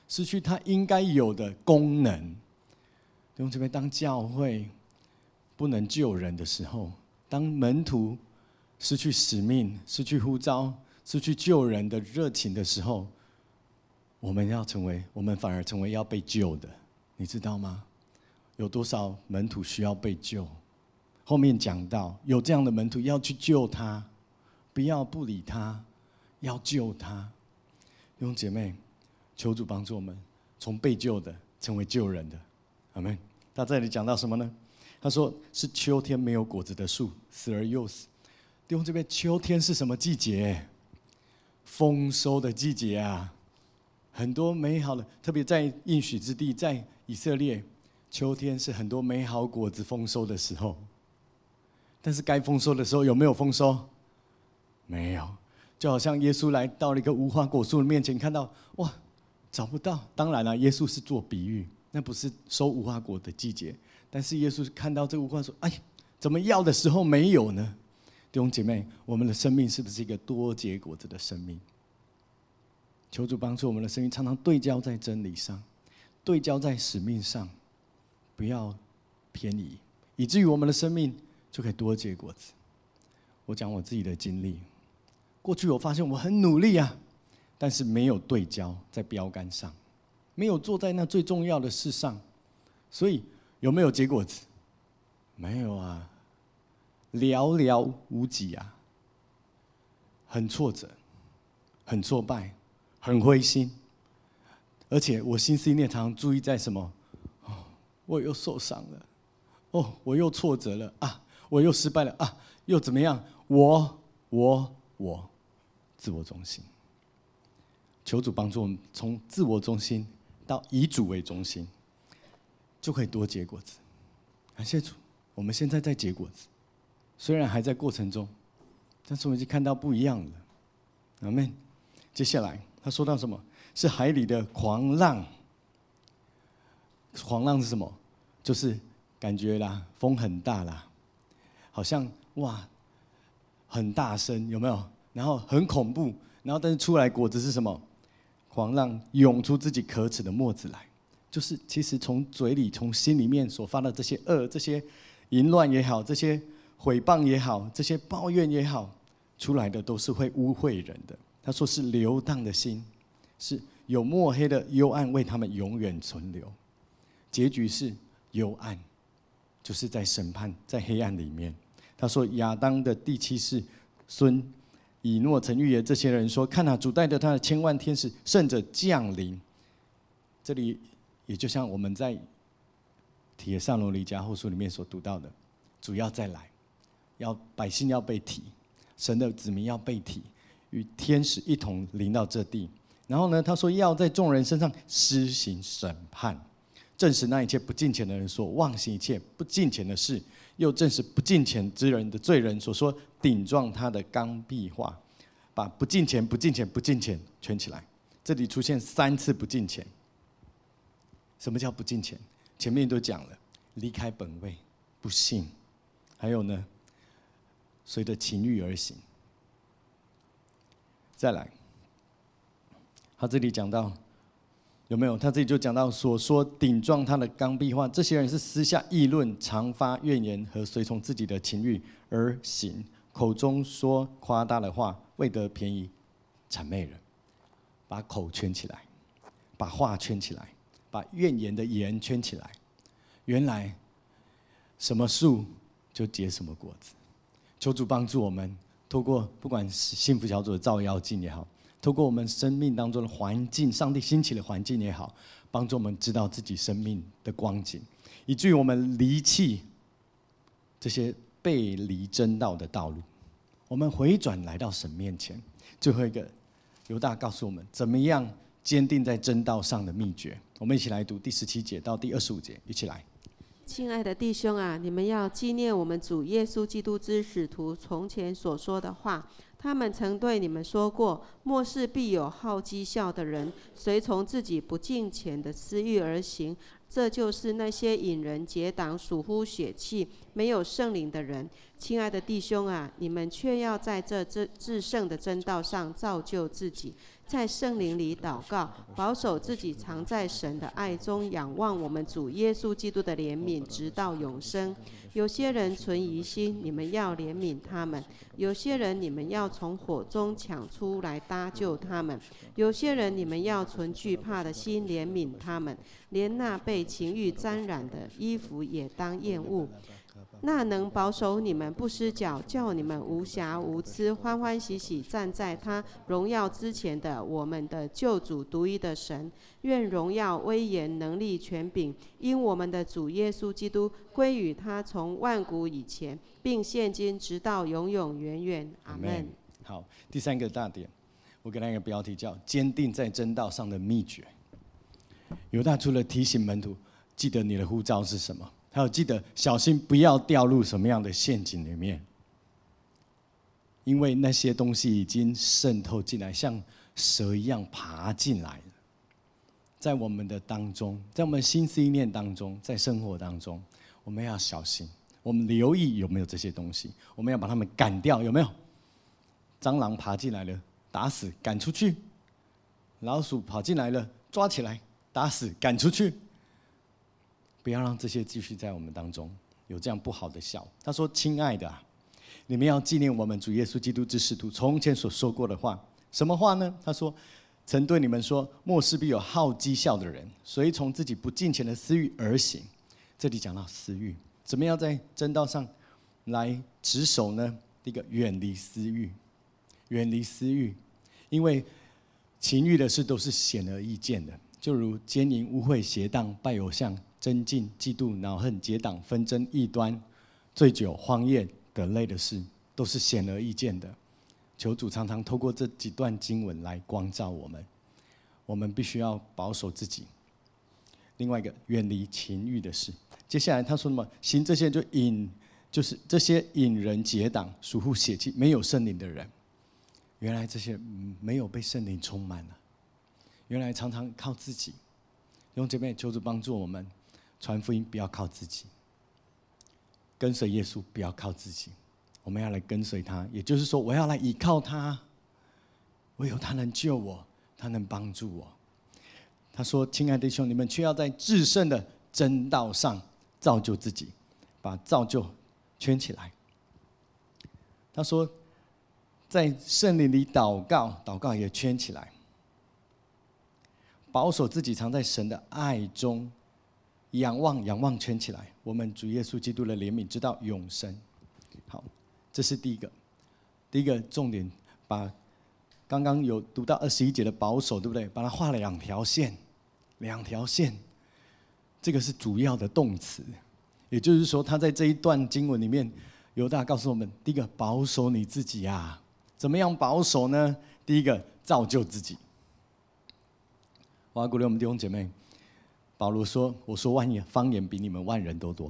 失去他应该有的功能。弟兄姊妹，当教会不能救人的时候，当门徒失去使命、失去呼召、失去救人的热情的时候，我们要成为，我们反而成为要被救的，你知道吗？有多少门徒需要被救？后面讲到有这样的门徒要去救他，不要不理他，要救他。弟兄姐妹，求主帮助我们，从被救的成为救人的。阿们。他这里讲到什么呢？他说是秋天没有果子的树，死而又死。弟兄姐妹，秋天是什么季节？丰收的季节啊！很多美好的，特别在应许之地，在以色列，秋天是很多美好果子丰收的时候。但是该丰收的时候有没有丰收？没有。就好像耶稣来到了一个无花果树的面前，看到哇，找不到。当然了，耶稣是做比喻，那不是收无花果的季节。但是耶稣看到这无花果说：“哎，怎么要的时候没有呢？”弟兄姐妹，我们的生命是不是一个多结果子的生命？求主帮助我们的生命，常常对焦在真理上，对焦在使命上，不要偏移，以至于我们的生命就可以多结果子。我讲我自己的经历，过去我发现我很努力啊，但是没有对焦在标杆上，没有做在那最重要的事上，所以有没有结果子？没有啊，寥寥无几啊，很挫折，很挫败，很灰心，而且我心思意念常常注意在什么？哦，我又受伤了，哦，我又挫折了啊，我又失败了啊，又怎么样？我我我，自我中心。求主帮助我们，从自我中心到以主为中心，就可以多结果子。感谢主，我们现在在结果子，虽然还在过程中，但是我们已经看到不一样了。阿们。接下来他说到什么？是海里的狂浪。狂浪是什么？就是感觉啦，风很大啦，好像哇，很大声，有没有？然后很恐怖，然后但是出来果子是什么？狂浪涌出自己可耻的沫子来，就是其实从嘴里、从心里面所发的这些恶、这些淫乱也好，这些毁谤也好，这些抱怨也好，出来的都是会污秽人的。他说是流荡的心，是有墨黑的幽暗为他们永远存留。结局是幽暗，就是在审判，在黑暗里面。他说亚当的第七世孙以诺曾预言这些人说：“看啊，主带着他的千万天使，圣者降临。”这里也就像我们在帖撒罗尼迦后书里面所读到的，主要再来，要百姓要被提，神的子民要被提，与天使一同临到这地。然后呢，他说要在众人身上施行审判，证实那一切不敬虔的人所妄行一切不敬虔的事，又证实不敬虔之人的罪人所说顶撞他的刚愎话，把不敬虔、不敬虔、不敬虔圈起来。这里出现三次不敬虔。什么叫不敬虔？前面都讲了，离开本位、不信，还有呢，随着情欲而行。再来，他这里讲到有没有？他这里就讲到所说顶撞他的刚愎话，这些人是私下议论，常发怨言和随从自己的情欲而行，口中说夸大的话，为得便宜，谄媚人。把口圈起来，把话圈起来，把怨言的言圈起来。原来什么树就结什么果子。求主帮助我们，透过不管是幸福小组的照妖镜也好，透过我们生命当中的环境，上帝兴起的环境也好，帮助我们知道自己生命的光景，以至于我们离弃这些背离真道的道路，我们回转来到神面前。最后一个，犹大告诉我们怎么样坚定在真道上的秘诀。我们一起来读第十七节到第二十五节，一起来。 亲爱的弟兄啊，你们要纪念我们主耶稣基督之使徒从前所说的话。他们曾对你们说过，末世必有好讥笑的人，随从自己不敬虔的私欲而行。这就是那些引人结党、属乎血气、没有圣灵的人。亲爱的弟兄啊，你们却要在这至圣的真道上造就自己， 在圣灵里祷告，保守自己藏在神的爱中，仰望我们主耶稣基督的怜悯，直到永生。有些人存疑心，你们要怜悯他们；有些人你们要从火中抢出来搭救他们；有些人你们要存惧怕的心怜悯他们。连那被情欲沾染的衣服也当厌恶。那能保守你们不失脚，叫你们无瑕无疵，欢欢喜喜站在他荣耀之前的我们的救主独一的神，愿荣耀、威严、能力、权柄，因我们的主耶稣基督归于他，从万古以前，并现今直到永永远远。阿们。 好，第三个大点，我给他一个标题叫“坚定在真道上的秘诀”。犹大除了提醒门徒记得你的呼召是什么，还有记得小心不要掉入什么样的陷阱里面，因为那些东西已经渗透进来，像蛇一样爬进来了。在我们的当中，在我们心思意念当中，在生活当中，我们要小心，我们留意有没有这些东西，我们要把它们赶掉，有没有？蟑螂爬进来了，打死赶出去；老鼠跑进来了，抓起来打死赶出去。不要让这些继续在我们当中有这样不好的效。他说：“亲爱的啊，你们要纪念我们主耶稣基督之使徒从前所说过的话。什么话呢？他说：曾对你们说，末世必有好讥笑的人，随从自己不敬虔的私欲而行。”这里讲到私欲，怎么样在真道上来持守呢？第一个，远离私欲，远离私欲，因为情欲的事都是显而易见的，就如奸淫、污秽、邪荡、拜偶像、争竞、嫉妒、恼恨、结党、纷争、异端、醉酒、荒宴等类的事，都是显而易见的。求主常常透过这几段经文来光照我们，我们必须要保守自己。另外一个，远离情欲的事。接下来他说什么？行这些就引，就是这些引人结党、属乎血气、没有圣灵的人。原来这些没有被圣灵充满了，原来常常靠自己。弟兄姐妹，求主帮助我们传福音，不要靠自己；跟随耶稣，不要靠自己。我们要来跟随他，也就是说，我要来依靠他，唯有他能救我，他能帮助我。他说：“亲爱的弟兄，你们却要在至圣的真道上造就自己，把造就圈起来。”他说：“在圣灵里祷告，祷告也圈起来，保守自己藏在神的爱中，仰望，仰望圈起来。我们主耶稣基督的怜悯，直到永生。”好。这是第一个，第一个重点，把刚刚有读到二十一节的保守，对不对？把它画了两条线，两条线，这个是主要的动词。也就是说，他在这一段经文里面，犹大告诉我们：第一个，保守你自己啊，怎么样保守呢？第一个，造就自己。我要鼓励我们弟兄姐妹，保罗说：“我说万言方言比你们万人都多。”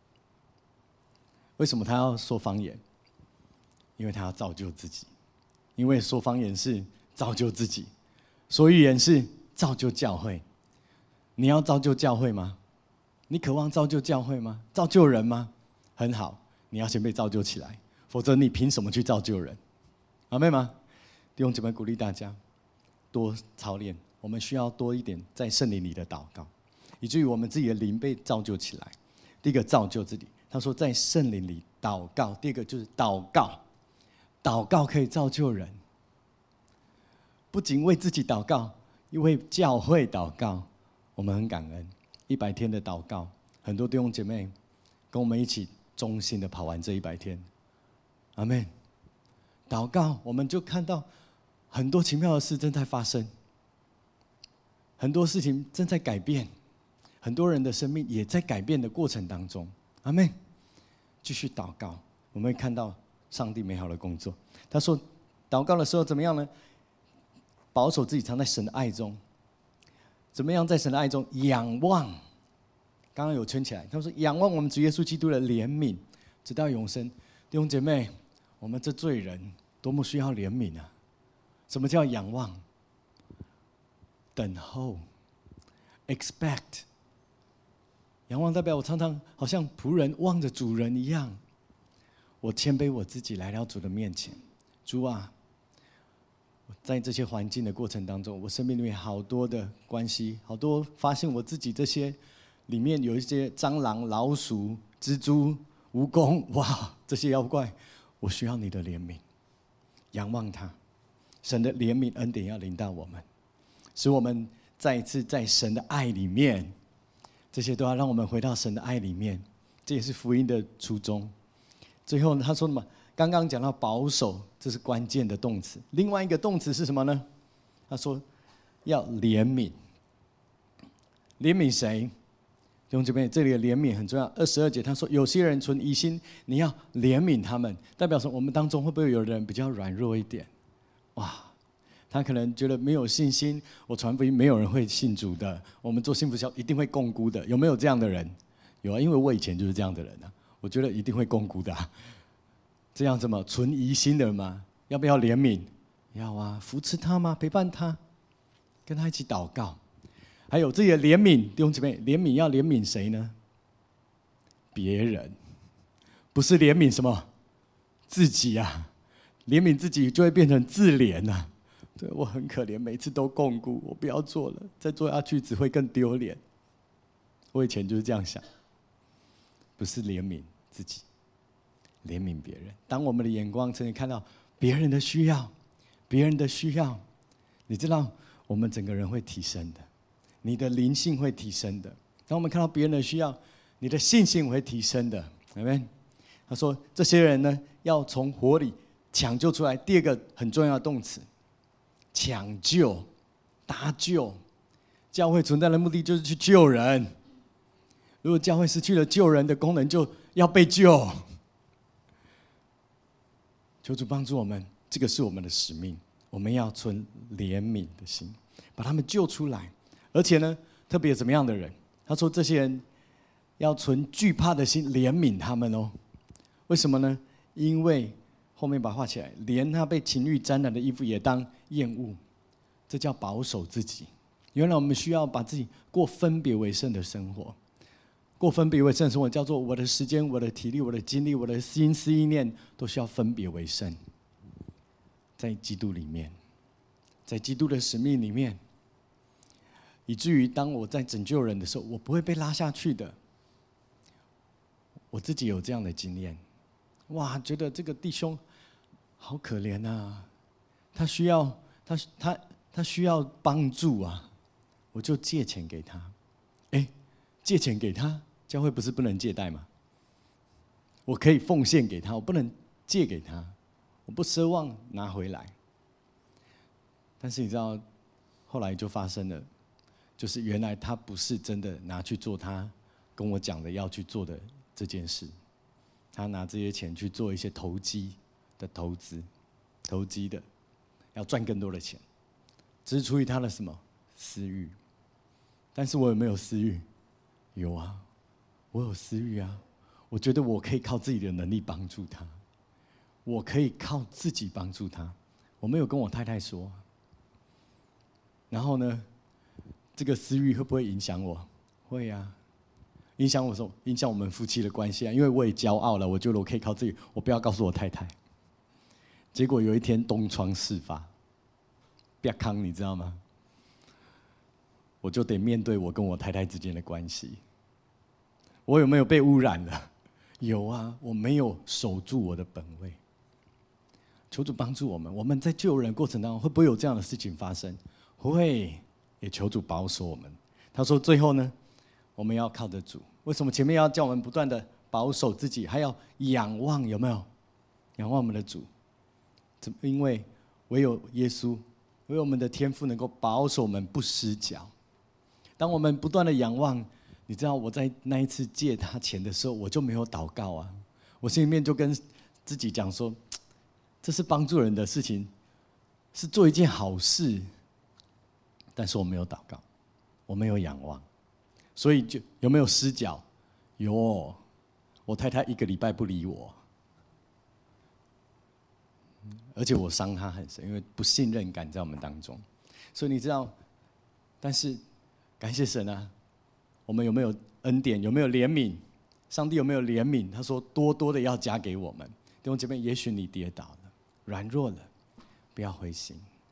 为什么他要说方言？因为他要造就自己，因为说方言是造就自己，说预言是造就教会。你要造就教会吗？你渴望造就教会吗？造就人吗？很好，你要先被造就起来，否则你凭什么去造就人？阿们吗？弟兄姐妹，鼓励大家多操练，我们需要多一点在圣灵里的祷告，以至于我们自己的灵被造就起来。第一个，造就自己。他说在圣灵里祷告。第二个就是祷告。祷告可以造就人，不仅为自己祷告，也为教会祷告。我们很感恩一百天的祷告，很多弟兄姐妹跟我们一起忠心的跑完这一百天。阿们。祷告，我们就看到很多奇妙的事正在发生，很多事情正在改变，很多人的生命也在改变的过程当中。阿们。继续祷告，我们会看到上帝美好的工作。他说，祷告的时候怎么样呢？保守自己藏在神的爱中。怎么样在神的爱中仰望？刚刚有圈起来。他说，仰望我们主耶稣基督的怜悯，直到永生。弟兄姐妹，我们这罪人多么需要怜悯啊！什么叫仰望？等候 ，expect。仰望代表我常常好像仆人望着主人一样，我谦卑我自己来到主的面前。主啊， 在这些环境的过程当中，我生命里面好多的关系，好多发现我自己这些里面有一些蟑螂、老鼠、蜘蛛、蜈蚣，哇，这些妖怪，我需要你的怜悯，仰望他，神的怜悯恩典要临到我们，使我们再一次在神的爱里面，这些都要让我们回到神的爱里面，这也是福音的初衷。最后他说什么？刚刚讲到保守，这是关键的动词。另外一个动词是什么呢？他说要怜悯。怜悯谁？弟兄姐妹，这里的怜悯很重要。二十二节他说，有些人存疑心，你要怜悯他们，代表说我们当中会不会有人比较软弱一点？哇，他可能觉得没有信心，我传福音没有人会信主的，我们做幸福小一定会共辜的。有没有这样的人？有啊，因为我以前就是这样的人啊，我觉得一定会共辜的啊。这样子嘛，存疑心的人嘛，要不要怜悯？要啊，扶持他吗？陪伴他，跟他一起祷告。还有这些怜悯，弟兄姐妹，怜悯要怜悯谁呢？别人，不是怜悯什么自己啊，怜悯自己就会变成自怜啊。对，我很可怜，每次都共辜，我不要做了，再做下去只会更丢脸。我以前就是这样想，不是怜悯自己。怜悯别人，当我们的眼光曾经看到别人的需要，别人的需要，你知道我们整个人会提升的，你的灵性会提升的。当我们看到别人的需要，你的信心会提升的。阿们。他说这些人呢，要从火里抢救出来。第二个很重要的动词，抢救、搭救。教会存在的目的就是去救人。如果教会失去了救人的功能，就要被救。求主帮助我们，这个是我们的使命。我们要存怜悯的心，把他们救出来。而且呢，特别怎么样的人？他说这些人要存惧怕的心，怜悯他们哦。为什么呢？因为后面把它画起来，连他被情欲沾染的衣服也当厌恶，这叫保守自己。原来我们需要把自己过分别为圣的生活。过分别为圣的生活叫做我的时间、我的体力、我的精力、我的心思意念都需要分别为圣，在基督里面，在基督的使命里面，以至于当我在拯救人的时候，我不会被拉下去的。我自己有这样的经验，哇，觉得这个弟兄好可怜啊，他需要他他他需要帮助啊，我就借钱给他。哎，借钱给他。教会不是不能借贷吗？我可以奉献给他，我不能借给他，我不奢望拿回来。但是你知道，后来就发生了，就是原来他不是真的拿去做他跟我讲的要去做的这件事，他拿这些钱去做一些投机的投资，投机的，要赚更多的钱，只是出于他的什么私欲。但是我有没有私欲？有啊。我有私欲啊，我觉得我可以靠自己的能力帮助他，我可以靠自己帮助他。我没有跟我太太说，然后呢，这个私欲会不会影响我？会啊，影响我说，影响我们夫妻的关系啊。因为我也骄傲了，我觉得我可以靠自己，我不要告诉我太太。结果有一天东窗事发，啪康，你知道吗？我就得面对我跟我太太之间的关系。我有没有被污染了？有啊，我没有守住我的本位。求主帮助我们，我们在救人的过程当中，会不会有这样的事情发生？会，也求主保守我们。他说最后呢，我们要靠着主。为什么前面要叫我们不断的保守自己，还要仰望？有没有？仰望我们的主。因为唯有耶稣，唯有我们的天父能够保守我们不失脚。当我们不断的仰望，你知道我在那一次借他钱的时候，我就没有祷告啊。我心里面就跟自己讲说，这是帮助人的事情，是做一件好事。但是我没有祷告，我没有仰望，所以就有没有失脚？有，我太太一个礼拜不理我，而且我伤她很深，因为不信任感在我们当中。所以你知道，但是感谢神啊。我们有没有恩典？有没有怜悯？上帝有没有怜悯？他说多多的要加给我们。弟兄姐妹，也许你跌倒了，软弱了，不要灰心，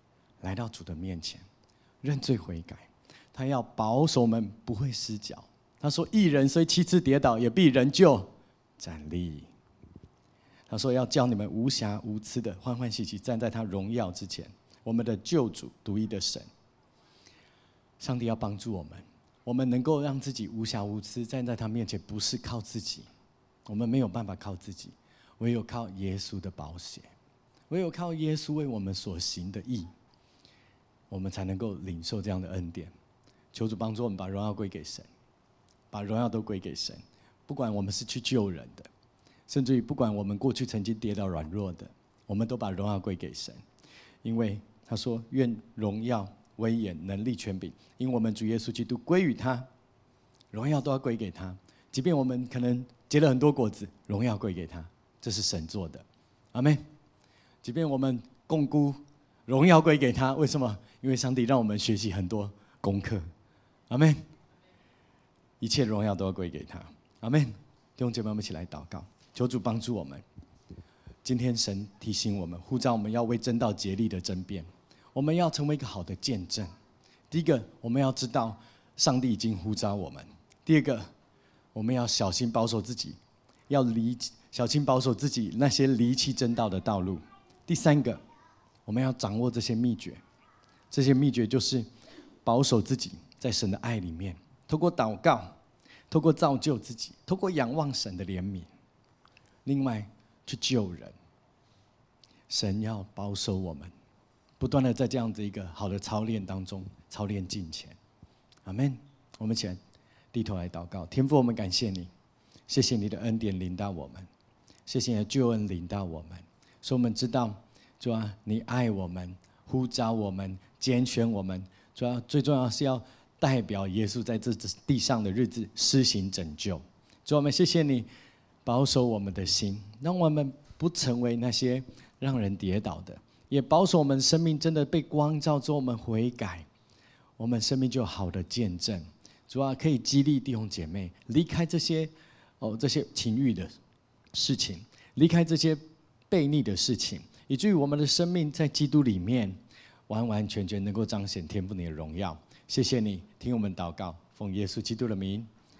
来到主的面前，认罪悔改。他要保守我们不会失脚。他说：“义人虽七次跌倒，也必仍旧站立。”他说：“要叫你们无瑕无疵的欢欢喜喜站在他荣耀之前。”我们的救主，独一的神，上帝要帮助我们，我们能够让自己无瑕无疵站在他面前，不是靠自己，我们没有办法靠自己，唯有靠耶稣的宝血，唯有靠耶稣为我们所行的义，我们才能够领受这样的恩典。求主帮助我们把荣耀归给神，把荣耀都归给神。不管我们是去救人的，甚至于不管我们过去曾经跌倒软弱的，我们都把荣耀归给神。因为他说：“愿荣耀、威严、能力、权柄，因我们主耶稣基督归于他，荣耀都要归给他。即便我们可能结了很多果子，荣耀归给他，这是神做的。阿们。即便我们共辜，荣耀归给他。为什么？因为上帝让我们学习很多功课。阿们。一切荣耀都要归给他。阿们。弟兄姐妹，我们一起来祷告，求主帮助我们。今天神提醒我们，呼召我们要为真道竭力的争辩，我们要成为一个好的见证。第一个，我们要知道上帝已经呼召我们；第二个，我们要小心保守自己，要离小心保守自己那些离弃真道的道路；第三个，我们要掌握这些秘诀，这些秘诀就是保守自己在神的爱里面，透过祷告，透过造就自己，透过仰望神的怜悯，另外去救人。神要保守我们，不断的在这样子一个好的操练当中操练敬虔。阿们。我们一起来低头来祷告。天父，我们感谢你，谢谢你的恩典临到我们，谢谢你的救恩临到我们，使我们知道主啊，你爱我们，呼召我们，拣选我们，主要最重要是要代表耶稣在这地上的日子施行拯救。主啊，我们谢谢你保守我们的心，让我们不成为那些让人跌倒的，也保守我们生命真的被光照之后，我们悔改，我们生命就有好的见证。主啊，可以激励弟兄姐妹离开这些哦这些情欲的事情，离开这些悖逆的事情，以至于我们的生命在基督里面完完全全能够彰显天父你的荣耀。谢谢你听我们祷告，奉耶稣基督的名。